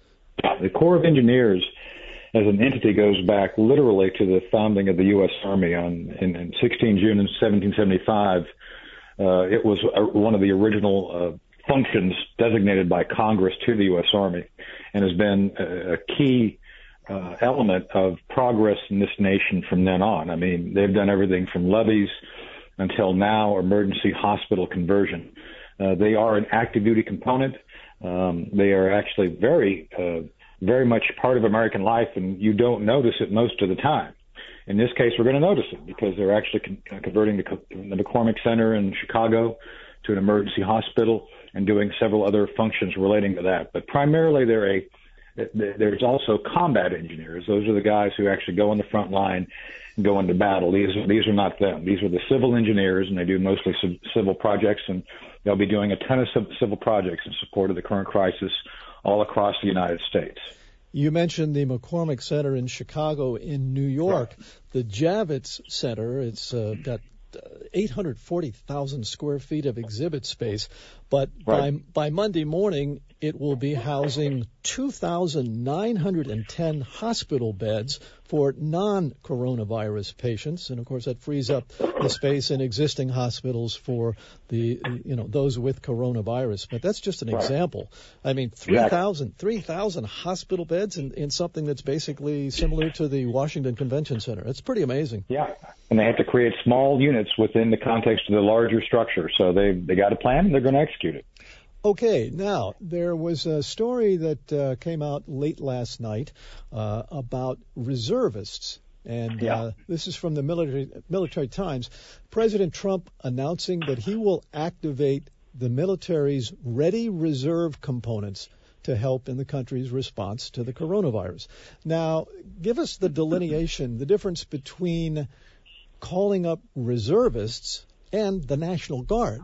S7: The Corps of Engineers as an entity goes back literally to the founding of the U S. Army on in, in sixteen June seventeen seventy-five. Uh, it was a, one of the original uh, functions designated by Congress to the U S. Army and has been a, a key uh, element of progress in this nation from then on. I mean, they've done everything from levees until now emergency hospital conversion. Uh, they are an active duty component. Um, they are actually very uh, very much part of American life, and you don't notice it most of the time. In this case, we're going to notice it because they're actually con- converting the, the McCormick Center in Chicago to an emergency hospital and doing several other functions relating to that. But primarily, they're a there's also combat engineers. Those are the guys who actually go on the front line and go into battle. These are, these are not them. These are the civil engineers, and they do mostly civil projects, and they'll be doing a ton of civil projects in support of the current crisis all across the United States.
S12: You mentioned the McCormick Center in Chicago. In New York, right. The Javits Center, it's uh, got eight hundred forty thousand square feet of exhibit space, but right. by by Monday morning, it will be housing two thousand nine hundred ten hospital beds for non-coronavirus patients, and of course that frees up the space in existing hospitals for the you know those with coronavirus. But that's just an right. example. I mean, three thousand exactly. three thousand hospital beds in, in something that's basically similar to the Washington Convention Center. It's pretty amazing.
S7: Yeah, and they have to create small units within the context of the larger structure. So they they got a plan and they're going to execute it.
S12: Okay, now, there was a story that uh, came out late last night uh, about reservists, and
S7: yeah.
S12: uh, this is from the military, military Times. President Trump announcing that he will activate the military's ready reserve components to help in the country's response to the coronavirus. Now, give us the delineation, the difference between calling up reservists and the National Guard.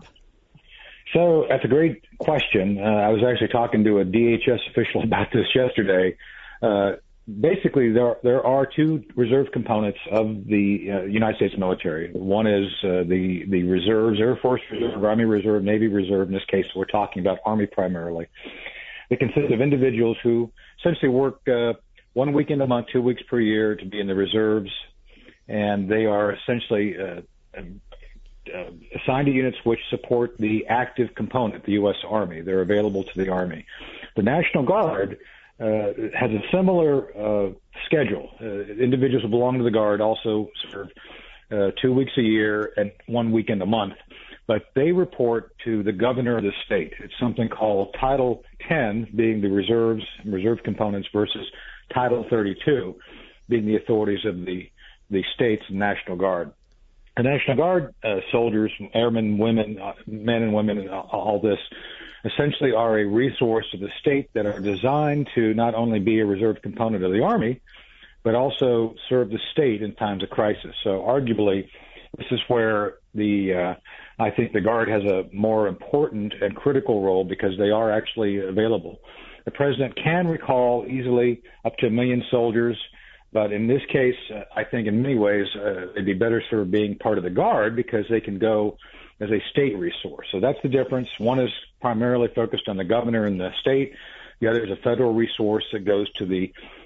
S7: So that's a great question. Uh, I was actually talking to a D H S official about this yesterday. Uh, basically, there there are two reserve components of the uh, United States military. One is uh, the the reserves, Air Force Reserve, Army Reserve, Navy Reserve. In this case, we're talking about Army primarily. It consists of individuals who essentially work uh, one weekend a month, two weeks per year to be in the reserves, and they are essentially uh, Uh, assigned to units which support the active component, the U S. Army. They're available to the Army. The National Guard uh, has a similar uh, schedule. Uh, individuals who belong to the Guard also serve uh, two weeks a year and one weekend a month, but they report to the governor of the state. It's something called Title ten, being the reserves, reserve components, versus Title thirty-two, being the authorities of the, the states and National Guard. The National Guard uh, soldiers, airmen, women, uh, men and women, and all this, essentially are a resource of the state that are designed to not only be a reserve component of the Army, but also serve the state in times of crisis. So arguably, this is where the uh, I think the Guard has a more important and critical role because they are actually available. The president can recall easily up to a million soldiers. But in this case, uh, I think in many ways uh, they'd be better served being part of the Guard because they can go as a state resource. So that's the difference. One is primarily focused on the governor and the state. The other is a federal resource that goes to the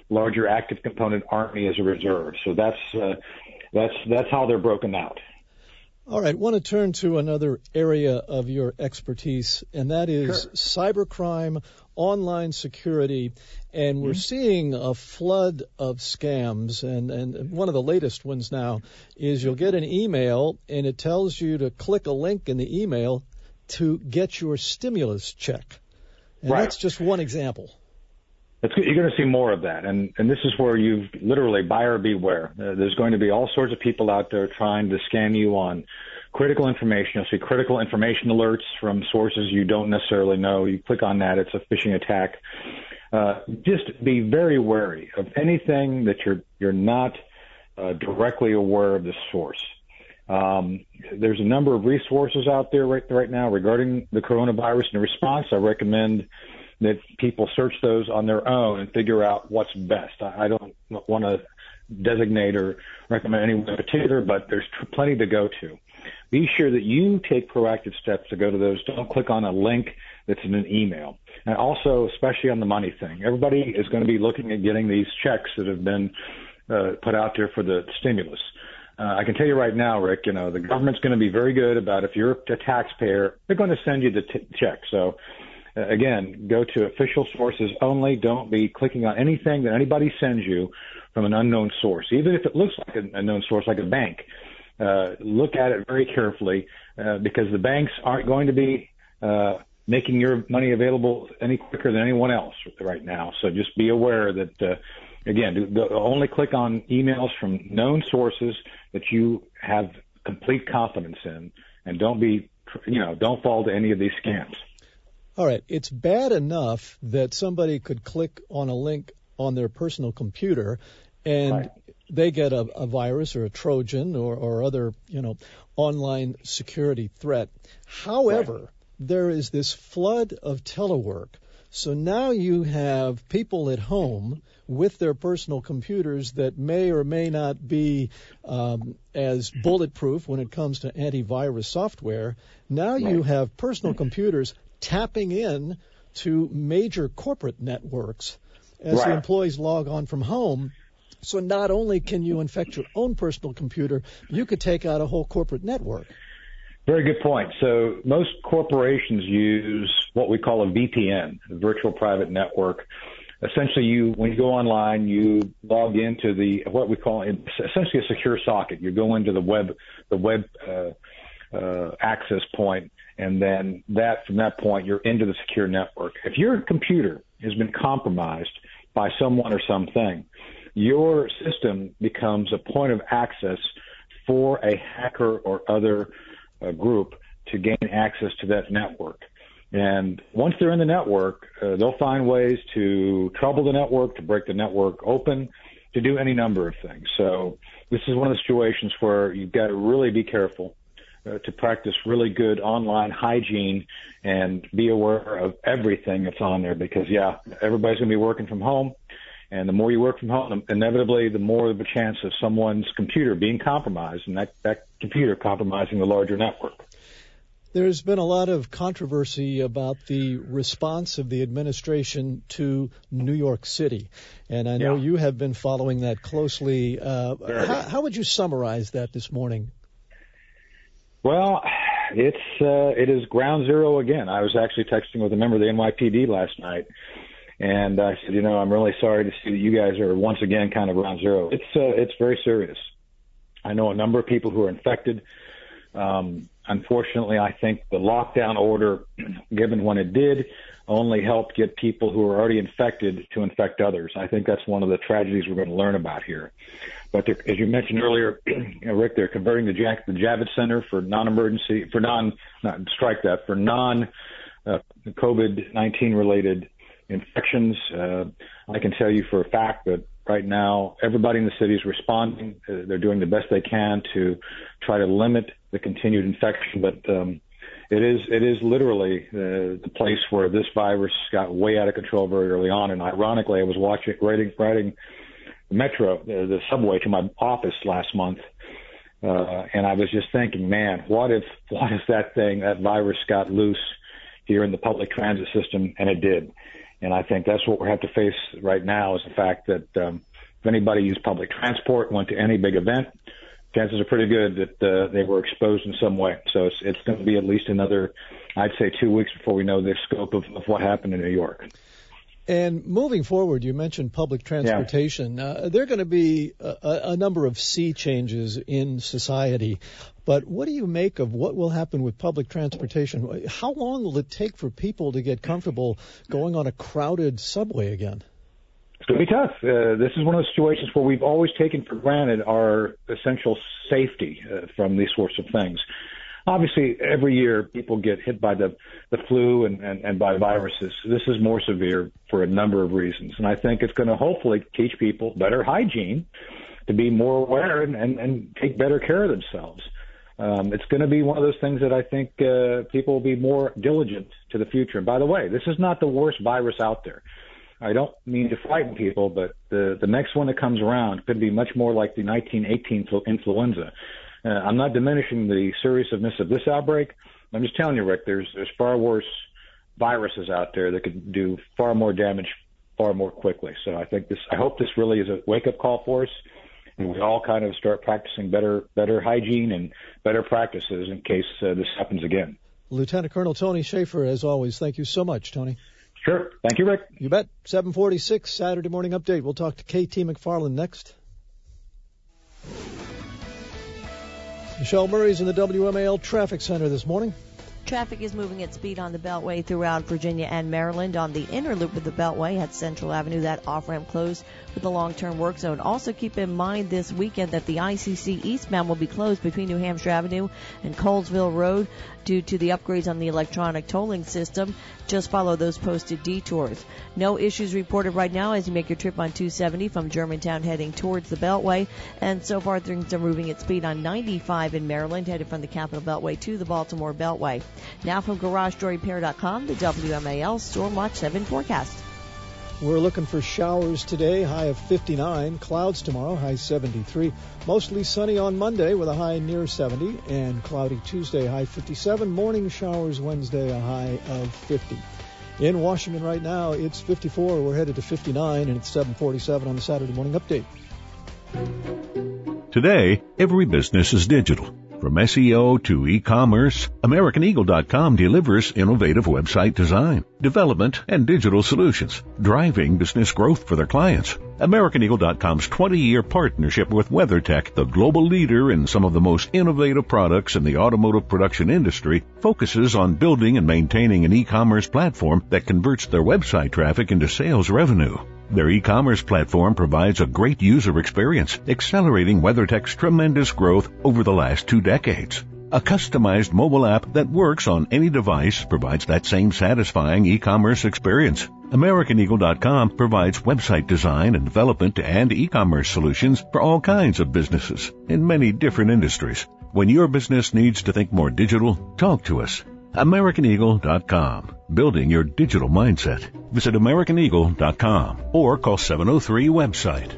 S7: larger active component Army as a reserve. So that's uh, that's that's how they're broken out.
S12: All right, I want to turn to another area of your expertise, and that is sure. cybercrime, online security, and we're mm-hmm. seeing a flood of scams, and, and one of the latest ones now is you'll get an email, and it tells you to click a link in the email to get your stimulus check. And
S7: right.
S12: that's just one example.
S7: It's, you're going to see more of that, and, and this is where you've literally buyer beware. Uh, there's going to be all sorts of people out there trying to scam you on critical information. You'll see critical information alerts from sources you don't necessarily know. You click on that, it's a phishing attack. Uh, just be very wary of anything that you're you're not uh, directly aware of the source. Um, there's a number of resources out there right right now regarding the coronavirus and the response. I recommend that people search those on their own and figure out what's best. I, I don't want to designate or recommend anyone in particular, but there's t- plenty to go to. Be sure that you take proactive steps to go to those. Don't click on a link that's in an email. And also, especially on the money thing, everybody is going to be looking at getting these checks that have been uh, put out there for the stimulus. Uh, I can tell you right now, Rick, you know, the government's going to be very good about if you're a taxpayer, they're going to send you the t- check. So, uh, again, go to official sources only. Don't be clicking on anything that anybody sends you from an unknown source, even if it looks like an unknown source, like a bank. Uh, look at it very carefully uh, because the banks aren't going to be uh, making your money available any quicker than anyone else right now. So just be aware that, uh, again, do, do only click on emails from known sources that you have complete confidence in, and don't be, you know, don't fall to any of these scams.
S12: All right. It's bad enough that somebody could click on a link on their personal computer and right. they get a, a virus or a Trojan or, or other, you know, online security threat. However, right. there is this flood of telework. So now you have people at home with their personal computers that may or may not be um, as bulletproof when it comes to antivirus software. Now right. you have personal computers tapping in to major corporate networks as right. the employees log on from home. So not only can you infect your own personal computer, you could take out a whole corporate network.
S7: Very good point. So most corporations use what we call a V P N, a virtual private network. Essentially, you when you go online, you log into the what we call essentially a secure socket. You go into the web, the web uh, uh, access point, and then that from that point you're into the secure network. If your computer has been compromised by someone or something, your system becomes a point of access for a hacker or other uh, group to gain access to that network. And once they're in the network, uh, they'll find ways to trouble the network, to break the network open, to do any number of things. So this is one of the situations where you've got to really be careful uh, to practice really good online hygiene and be aware of everything that's on there because, yeah, everybody's going to be working from home. And the more you work from home, inevitably, the more of a chance of someone's computer being compromised, and that, that computer compromising the larger network.
S12: There's been a lot of controversy about the response of the administration to New York City, and I know yeah. you have been following that closely. Uh, how, how would you summarize that this morning?
S7: Well, it's uh, it is ground zero again. I was actually texting with a member of the N Y P D last night. And I said, you know, I'm really sorry to see that you guys are once again kind of ground zero. It's uh, it's very serious. I know a number of people who are infected. Um, unfortunately, I think the lockdown order, given when it did, only helped get people who are already infected to infect others. I think that's one of the tragedies we're going to learn about here. But as you mentioned earlier, you know, Rick, they're converting the, Jack, the Javits Center for non-emergency, for non, not strike that, for non uh, COVID nineteen related infections. Uh, I can tell you for a fact that right now everybody in the city is responding. Uh, they're doing the best they can to try to limit the continued infection, but um, it is it is literally uh, the place where this virus got way out of control very early on. And ironically, I was watching riding riding the metro, uh, the subway to my office last month, uh, and I was just thinking, man, what if what if that thing, that virus, got loose here in the public transit system? And it did. And I think that's what we have to face right now is the fact that um, if anybody used public transport, went to any big event, chances are pretty good that uh, they were exposed in some way. So it's, it's going to be at least another, I'd say, two weeks before we know the scope of, of what happened in New York.
S12: And moving forward, you mentioned public transportation. Yeah. Uh, there are going to be a, a number of sea changes in society. But what do you make of what will happen with public transportation? How long will it take for people to get comfortable going on a crowded subway again?
S7: It's going to be tough. Uh, this is one of those situations where we've always taken for granted our essential safety uh, from these sorts of things. Obviously, every year people get hit by the, the flu and, and, and by viruses. This is more severe for a number of reasons. And I think it's going to hopefully teach people better hygiene, to be more aware and, and, and take better care of themselves. Um, it's going to be one of those things that I think uh, people will be more diligent to the future. And by the way, this is not the worst virus out there. I don't mean to frighten people, but the, the next one that comes around could be much more like the nineteen eighteen influenza. Uh, I'm not diminishing the seriousness of this outbreak. I'm just telling you, Rick, there's there's far worse viruses out there that could do far more damage far more quickly. So I think this, I hope this really is a wake-up call for us, and we all kind of start practicing better better hygiene and better practices in case uh, this happens again.
S12: Lieutenant Colonel Tony Shaffer, as always, thank you so much, Tony.
S7: Sure. Thank you, Rick.
S12: You bet. seven forty-six, Saturday Morning Update. We'll talk to K T McFarland next. Michelle Murray's in the W M A L Traffic Center this morning.
S10: Traffic is moving at speed on the Beltway throughout Virginia and Maryland. On the inner loop of the Beltway at Central Avenue, that off-ramp closed with the long-term work zone. Also keep in mind this weekend that the I C C eastbound will be closed between New Hampshire Avenue and Colesville Road due to the upgrades on the electronic tolling system. Just follow those posted detours. No issues reported right now as you make your trip on two seventy from Germantown heading towards the Beltway. And so far things are moving at speed on ninety-five in Maryland, headed from the Capital Beltway to the Baltimore Beltway. Now from Garage Door Repair dot com, the W M A L Storm Watch seven forecast.
S12: We're looking for showers today, high of fifty-nine. Clouds tomorrow, high seventy-three. Mostly sunny on Monday with a high near seventy. And cloudy Tuesday, high fifty-seven. Morning showers Wednesday, a high of fifty. In Washington right now, it's fifty-four. We're headed to fifty-nine, and it's seven forty-seven on the Saturday Morning Update.
S8: Today, every business is digital. From S E O to e-commerce, American Eagle dot com delivers innovative website design, development, and digital solutions, driving business growth for their clients. American Eagle dot com's twenty-year partnership with WeatherTech, the global leader in some of the most innovative products in the automotive production industry, focuses on building and maintaining an e-commerce platform that converts their website traffic into sales revenue. Their e-commerce platform provides a great user experience, accelerating WeatherTech's tremendous growth over the last two decades. A customized mobile app that works on any device provides that same satisfying e-commerce experience. American Eagle dot com provides website design and development and e-commerce solutions for all kinds of businesses in many different industries. When your business needs to think more digital, talk to us. American Eagle dot com. Building your digital mindset. Visit American Eagle dot com or call seven oh three website.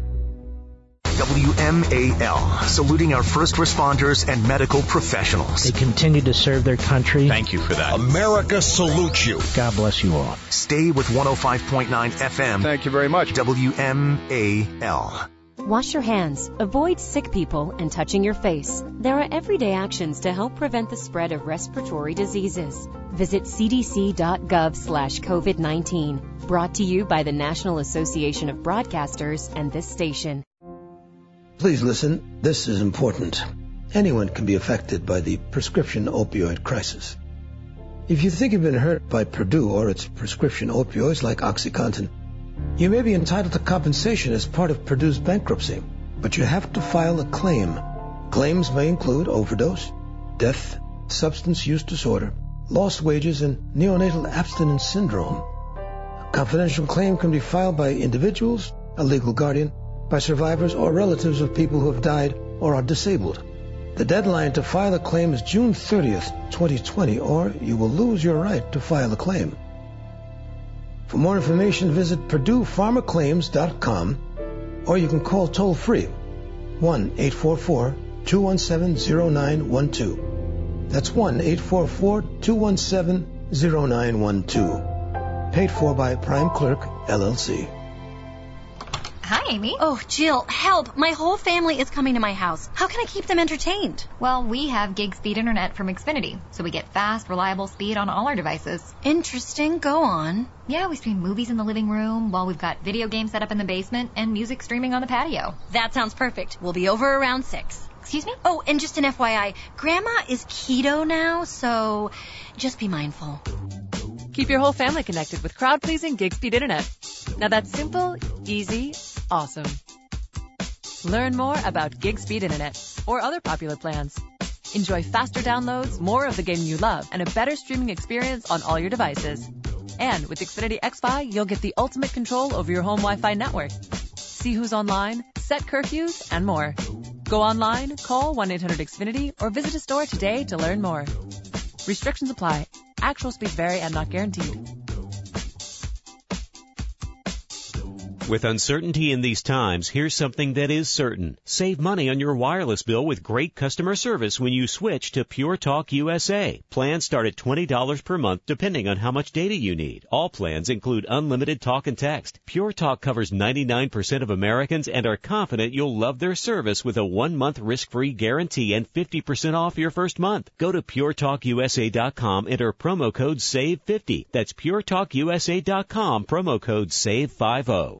S14: W M A L, saluting our first responders and medical professionals.
S9: They continue to serve their country.
S14: Thank you for that. America salutes you.
S9: God bless you all.
S14: Stay with one oh five point nine F M.
S22: Thank you very much.
S14: W M A L.
S20: Wash your hands, avoid sick people, and touching your face. There are everyday actions to help prevent the spread of respiratory diseases. Visit c d c dot gov slash covid nineteen. Brought to you by the National Association of Broadcasters and this station.
S11: Please listen, this is important. Anyone can be affected by the prescription opioid crisis. If you think you've been hurt by Purdue or its prescription opioids like OxyContin, you may be entitled to compensation as part of Purdue's bankruptcy, but you have to file a claim. Claims may include overdose, death, substance use disorder, lost wages, and neonatal abstinence syndrome. A confidential claim can be filed by individuals, a legal guardian, by survivors or relatives of people who have died or are disabled. The deadline to file a claim is June thirtieth, twenty twenty, or you will lose your right to file a claim. For more information, visit Purdue Pharma Claims dot com, or you can call toll-free one eight four four, two one seven, zero nine one two. That's one eight four four, two one seven, zero nine one two. Paid for by Prime Clerk, L L C.
S13: Hi, Amy.
S15: Oh, Jill, help. My whole family is coming to my house. How can I keep them entertained?
S13: Well, we have gig speed internet from Xfinity, so we get fast, reliable speed on all our devices.
S15: Interesting. Go on.
S13: Yeah, we stream movies in the living room while we've got video games set up in the basement and music streaming on the patio.
S15: That sounds perfect. We'll be over around six.
S13: Excuse me?
S15: Oh, and just an F Y I, Grandma is keto now, so just be mindful.
S16: Keep your whole family connected with crowd-pleasing gig speed internet. Now that's simple, easy, awesome. Learn more about gig speed internet or other popular plans. Enjoy faster downloads, more of the game you love, and a better streaming experience on all your devices. And with Xfinity X F I, you'll get the ultimate control over your home Wi-Fi network. See who's online, set curfews, and more. Go online, call one eight hundred X Finity, or visit a store today to learn more. Restrictions apply. Actual speeds vary and not guaranteed.
S17: With uncertainty in these times, here's something that is certain. Save money on your wireless bill with great customer service when you switch to Pure Talk U S A. Plans start at twenty dollars per month depending on how much data you need. All plans include unlimited talk and text. Pure Talk covers ninety-nine percent of Americans and are confident you'll love their service with a one-month risk-free guarantee and fifty percent off your first month. Go to pure talk u s a dot com, enter promo code save fifty. That's pure talk u s a dot com, promo code save fifty.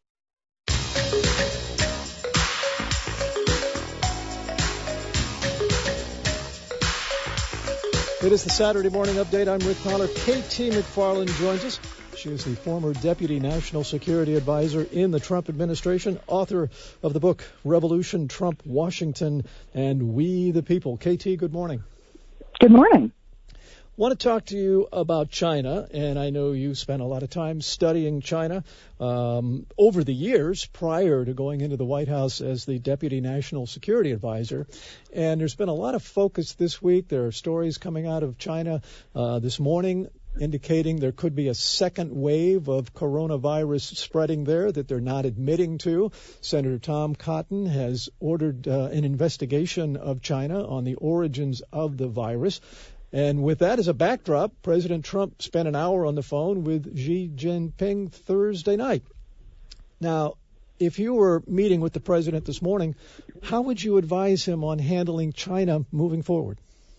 S12: It is the Saturday Morning Update. I'm Rick Pollard. K T McFarland joins us. She is the former Deputy National Security Advisor in the Trump administration, author of the book Revolution, Trump, Washington, and We the People. K T, good morning.
S18: Good morning.
S12: Want to talk to you about China, and I know you spent a lot of time studying China um, over the years prior to going into the White House as the Deputy National Security Advisor. And there's been a lot of focus this week. There are stories coming out of China uh, this morning indicating there could be a second wave of coronavirus spreading there that they're not admitting to. Senator Tom Cotton has ordered uh, an investigation of China on the origins of the virus. And with that as a backdrop, President Trump spent an hour on the phone with Xi Jinping Thursday night. Now, if you were meeting with the president this morning, how would you advise him on handling China moving forward?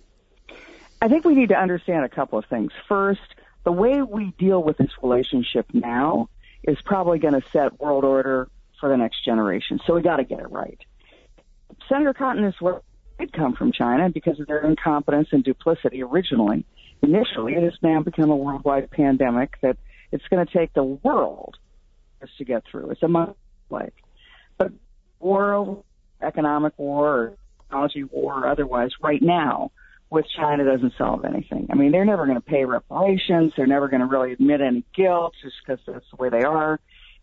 S18: I think we need to understand a couple of things. First, the way we deal with this relationship now is probably going to set world order for the next generation. So we got to get it right. Senator Cotton is where did come from China because of their incompetence and duplicity originally. Initially, it has now become a worldwide pandemic that it's going to take the world to get through. It's a month like. But war, economic war, or technology war, or otherwise, right now, with China doesn't solve anything. I mean, they're never going to pay reparations. They're never going to really admit any guilt just because that's the way they are.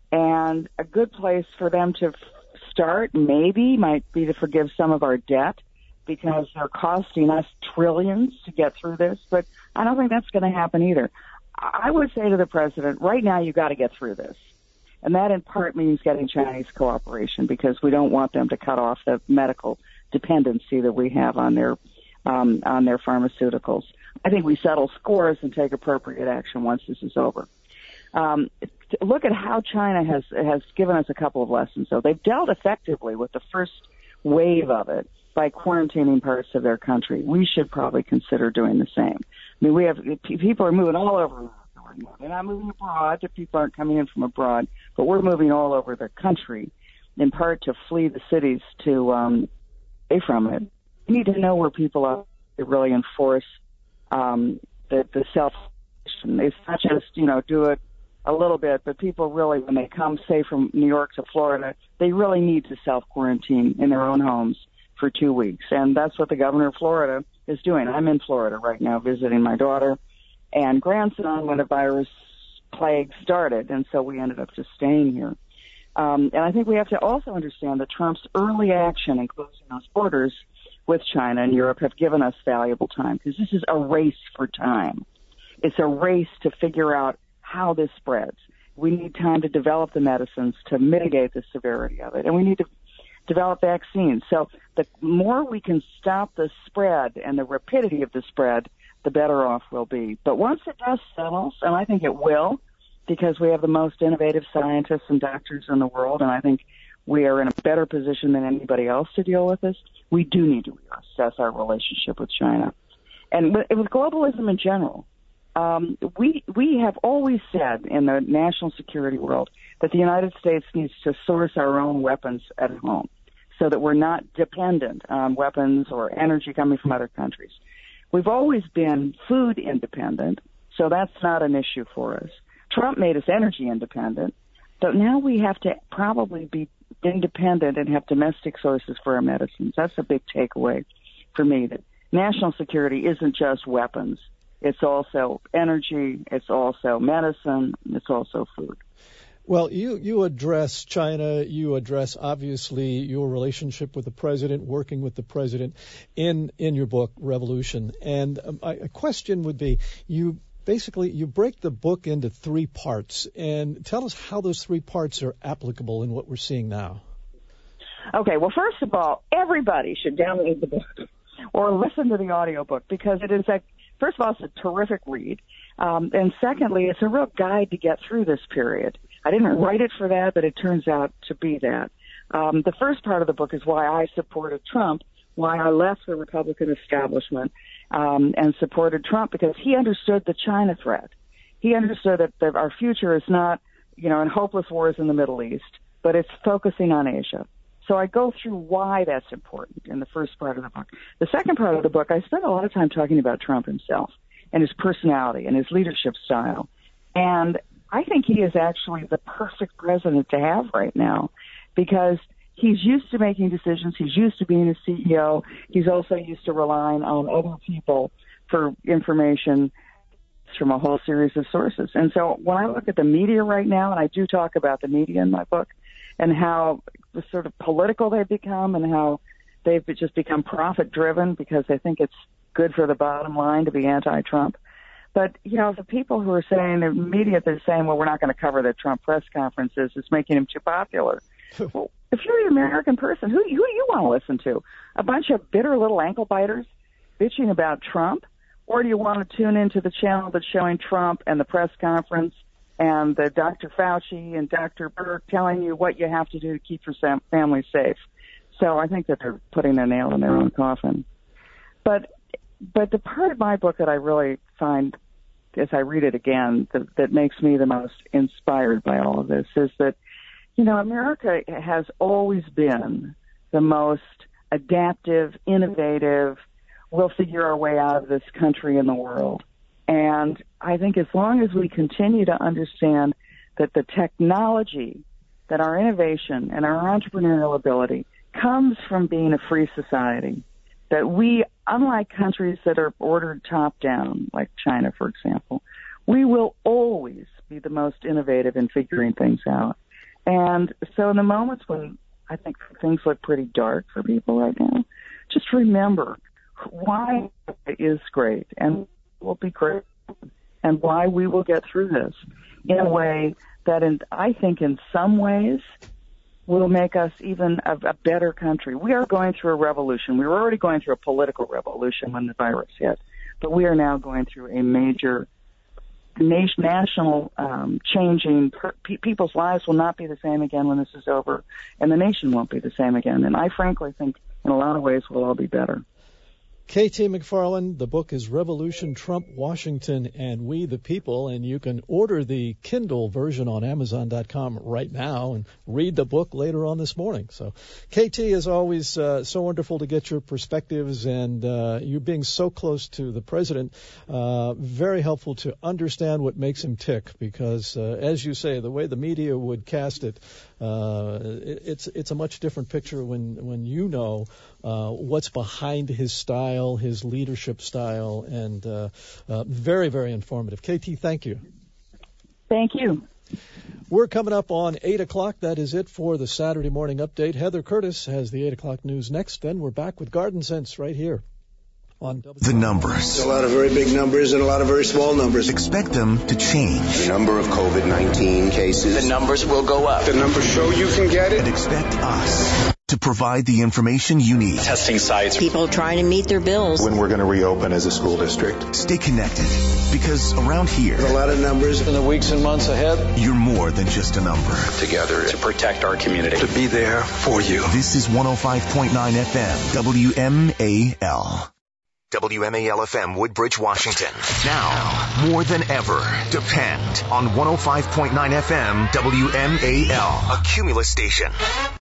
S18: And a good place for them to start, maybe, might be to forgive some of our debt, because they're costing us trillions to get through this, but I don't think that's going to happen either. I would say to the president, right now you've got to get through this. And that in part means getting Chinese cooperation because we don't want them to cut off the medical dependency that we have on their um, on their pharmaceuticals. I think we settle scores and take appropriate action once this is over. Um, look at how China has has given us a couple of lessons. So they've dealt effectively with the first wave of it by quarantining parts of their country. We should probably consider doing the same. I mean, we have people are moving all over. They're not moving abroad. The people aren't coming in from abroad, but we're moving all over the country, in part to flee the cities to um, away from it. We need to know where people are to really enforce um, the, the self-isolation. It's not just, you know, do it a little bit, but people really, when they come, say, from New York to Florida, they really need to self-quarantine in their own homes for two weeks. And that's what the governor of Florida is doing. I'm in Florida right now visiting my daughter and grandson when the virus plague started, and so we ended up just staying here. Um, and I think we have to also understand that Trump's early action in closing those borders with China and Europe have given us valuable time, because this is a race for time. It's a race to figure out how this spreads. We need time to develop the medicines to mitigate the severity of it, and we need to develop vaccines. So the more we can stop the spread and the rapidity of the spread, the better off we'll be. But once it does settle, and I think it will, because we have the most innovative scientists and doctors in the world, and I think we are in a better position than anybody else to deal with this. We do need to assess our relationship with China. And with, with globalism in general, um, we we have always said in the national security world that the United States needs to source our own weapons at home so that we're not dependent on weapons or energy coming from other countries. We've always been food independent, so that's not an issue for us. Trump made us energy independent, but now we have to probably be independent and have domestic sources for our medicines. That's a big takeaway for me, that national security isn't just weapons. It's also energy, it's also medicine, it's also food.
S12: Well, you, you address China, you address, obviously, your relationship with the president, working with the president in, in your book, Revolution. And um, I, a question would be, you basically, you break the book into three parts, and tell us how those three parts are applicable in what we're seeing now.
S18: Okay, well, first of all, everybody should download the book or listen to the audiobook, because it is, a, first of all, it's a terrific read. Um, and secondly, it's a real guide to get through this period. I didn't write it for that, but it turns out to be that. Um, the first part of the book is why I supported Trump, why I left the Republican establishment um, and supported Trump, because he understood the China threat. He understood that, that our future is not, you know, in hopeless wars in the Middle East, but it's focusing on Asia. So I go through why that's important in the first part of the book. The second part of the book, I spent a lot of time talking about Trump himself and his personality and his leadership style. And I think he is actually the perfect president to have right now, because he's used to making decisions. He's used to being a C E O. He's also used to relying on other people for information from a whole series of sources. And so when I look at the media right now, and I do talk about the media in my book, and how sort of political they've become and how they've just become profit-driven because they think it's good for the bottom line to be anti-Trump. But, you know, the people who are saying, the media, they're saying, well, we're not going to cover the Trump press conferences, it's making him too popular. Well, if you're the American person, who, who do you want to listen to? A bunch of bitter little ankle biters bitching about Trump? Or do you want to tune into the channel that's showing Trump and the press conference and the Doctor Fauci and Doctor Burke telling you what you have to do to keep your family safe? So I think that they're putting their nail in their own coffin. But but the part of my book that I really find, as I read it again, that, that makes me the most inspired by all of this is that, you know, America has always been the most adaptive, innovative, we'll figure our way out of this country in the world. And I think as long as we continue to understand that the technology, that our innovation and our entrepreneurial ability comes from being a free society, that we, unlike countries that are ordered top-down, like China, for example, we will always be the most innovative in figuring things out. And so in the moments when I think things look pretty dark for people right now, just remember why it is great and will be great, and why we will get through this in a way that in, I think in some ways will make us even a, a better country. We are going through a revolution. We were already going through a political revolution when the virus hit, but we are now going through a major nation, national um, changing. Pe- people's lives will not be the same again when this is over, and the nation won't be the same again. And I frankly think in a lot of ways we'll all be better.
S12: K T McFarland, the book is Revolution, Trump, Washington, and We the People, and you can order the Kindle version on Amazon dot com right now and read the book later on this morning. So, K T, is always uh, so wonderful to get your perspectives, and uh, you being so close to the president, uh, very helpful to understand what makes him tick, because, uh, as you say, the way the media would cast it, uh, it it's it's a much different picture when, when you know uh, what's behind his style, his leadership style, and uh, uh, very, very informative. K T, thank you.
S18: Thank you.
S12: We're coming up on eight o'clock. That is it for the Saturday morning update. Heather Curtis has the eight o'clock news next. Then we're back with Garden Sense right here on W.
S14: The numbers.
S2: A lot of very big numbers and a lot of very small numbers.
S14: Expect them to change.
S2: The number of COVID nineteen cases.
S3: The numbers will go up.
S2: The numbers show you can get it.
S14: And expect us to provide the information you need.
S3: Testing sites.
S4: People trying to meet their bills.
S3: When we're going to reopen as a school district.
S14: Stay connected, because around here,
S2: a lot of numbers
S3: in the weeks and months ahead.
S14: You're more than just a number.
S3: Together to protect our community. To be there for you.
S14: This is one oh five point nine F M, W M A L. W M A L F M, Woodbridge, Washington. Now, more than ever, depend on one oh five point nine F M, W M A L, a Cumulus station.